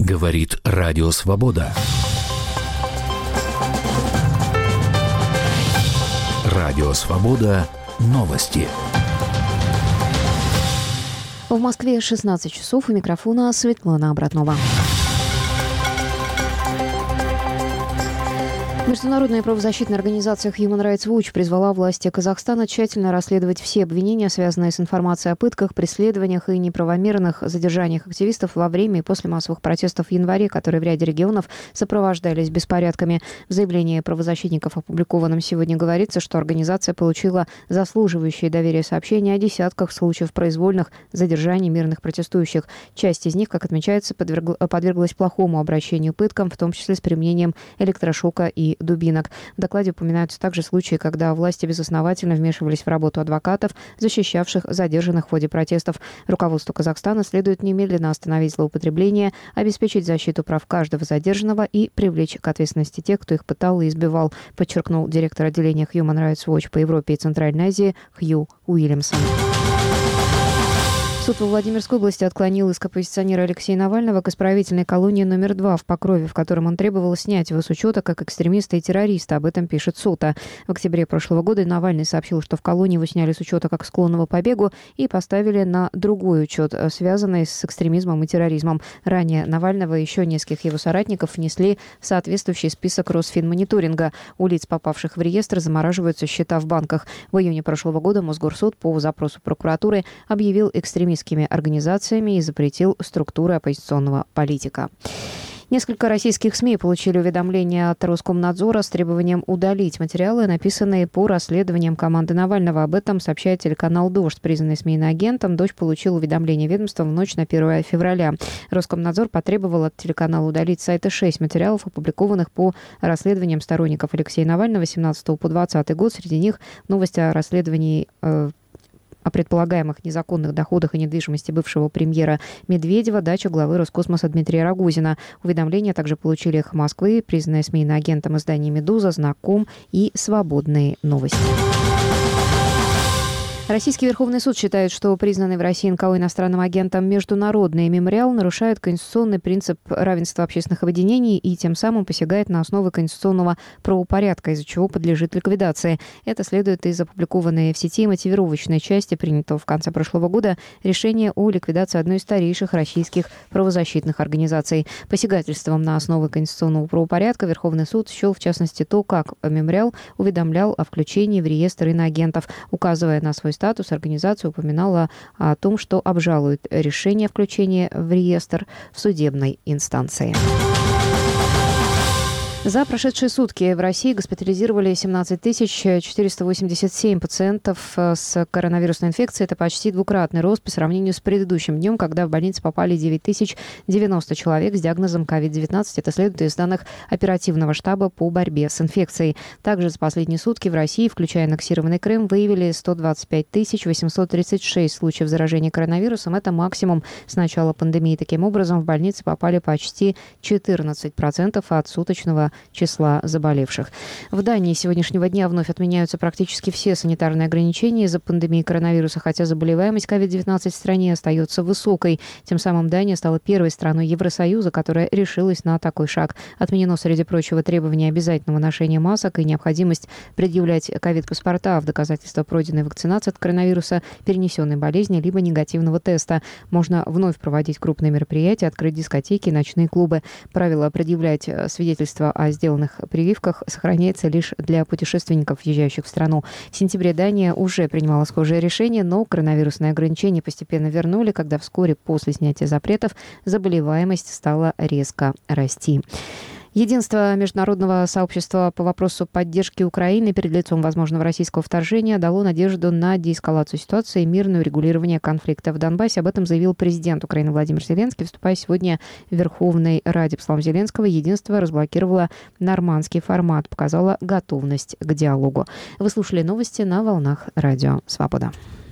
Говорит Радио Свобода. Радио Свобода. Новости. В Москве 16 часов. У микрофона Светлана Обратнова. Международная правозащитная организация Human Rights Watch призвала власти Казахстана тщательно расследовать все обвинения, связанные с информацией о пытках, преследованиях и неправомерных задержаниях активистов во время и после массовых протестов в январе, которые в ряде регионов сопровождались беспорядками. В заявлении правозащитников, опубликованном сегодня, говорится, что организация получила заслуживающие доверия сообщения о десятках случаев произвольных задержаний мирных протестующих. Часть из них, как отмечается, подверглась плохому обращению пыткам, в том числе с применением электрошока и дубинок. В докладе упоминаются также случаи, когда власти безосновательно вмешивались в работу адвокатов, защищавших задержанных в ходе протестов. Руководству Казахстана следует немедленно остановить злоупотребление, обеспечить защиту прав каждого задержанного и привлечь к ответственности тех, кто их пытал и избивал, подчеркнул директор отделения Human Rights Watch по Европе и Центральной Азии Хью Уильямсон. Суд во Владимирской области отклонил иск оппозиционера Алексея Навального к исправительной колонии номер 2 в Покрове, в котором он требовал снять его с учета как экстремиста и террориста. Об этом пишет СОТА. В октябре прошлого года Навальный сообщил, что в колонии его сняли с учета как склонного к побегу и поставили на другой учет, связанный с экстремизмом и терроризмом. Ранее Навального и еще нескольких его соратников внесли в соответствующий список Росфинмониторинга. У лиц, попавших в реестр, замораживаются счета в банках. В июне прошлого года Мосгорсуд по запросу прокуратуры объявил экстремистскими организациями и запретил структуры оппозиционного политика. Несколько российских СМИ получили уведомление от Роскомнадзора с требованием удалить материалы, написанные по расследованиям команды Навального. Об этом сообщает телеканал «Дождь». Признанный СМИ иноагентом, Дождь получил уведомление ведомства в ночь на 1 февраля. Роскомнадзор потребовал от телеканала удалить с сайта 6 материалов, опубликованных по расследованиям сторонников Алексея Навального 17 по 20 год. Среди них новости о расследовании о предполагаемых незаконных доходах и недвижимости бывшего премьера Медведева, дача главы Роскосмоса Дмитрия Рогозина. Уведомления также получили «Эхо Москвы», признанное СМИ иноагентом издания «Медуза», «Знаком» и «Свободные новости». Российский Верховный суд считает, что признанный в России НКО иностранным агентом Международный мемориал нарушает конституционный принцип равенства общественных объединений и тем самым посягает на основы конституционного правопорядка, из-за чего подлежит ликвидации. Это следует из опубликованной в сети мотивировочной части принятого в конце прошлого года решения о ликвидации одной из старейших российских правозащитных организаций. Посягательством на основы конституционного правопорядка Верховный суд счел, в частности, то, как мемориал уведомлял о включении в реестр иноагентов, указывая на свой статус, организация упоминала о том, что обжалует решение о включении в реестр в судебной инстанции. За прошедшие сутки в России госпитализировали 17 487 пациентов с коронавирусной инфекцией. Это почти двукратный рост по сравнению с предыдущим днем, когда в больницу попали 9090 человек с диагнозом COVID-19. Это следует из данных оперативного штаба по борьбе с инфекцией. Также за последние сутки в России, включая аннексированный Крым, выявили 125 836 случаев заражения коронавирусом. Это максимум с начала пандемии. Таким образом, в больницы попали почти 14% от суточного числа заболевших. В Дании с сегодняшнего дня вновь отменяются практически все санитарные ограничения из-за пандемии коронавируса, хотя заболеваемость COVID-19 в стране остается высокой. Тем самым Дания стала первой страной Евросоюза, которая решилась на такой шаг. Отменено, среди прочего, требование обязательного ношения масок и необходимость предъявлять COVID-паспорта в доказательство пройденной вакцинации от коронавируса, перенесенной болезни либо негативного теста. Можно вновь проводить крупные мероприятия, открыть дискотеки, ночные клубы. Правило предъявлять свидетельство о сделанных прививках сохраняется лишь для путешественников, въезжающих в страну. В сентябре Дания уже принимала схожее решение, но коронавирусные ограничения постепенно вернули, когда вскоре после снятия запретов заболеваемость стала резко расти. Единство международного сообщества по вопросу поддержки Украины перед лицом возможного российского вторжения дало надежду на деэскалацию ситуации и мирное урегулирование конфликта в Донбассе. Об этом заявил президент Украины Владимир Зеленский, выступая сегодня в Верховной Раде. По словам Зеленского, единство разблокировало нормандский формат, показало готовность к диалогу. Вы слушали новости на волнах Радио Свобода.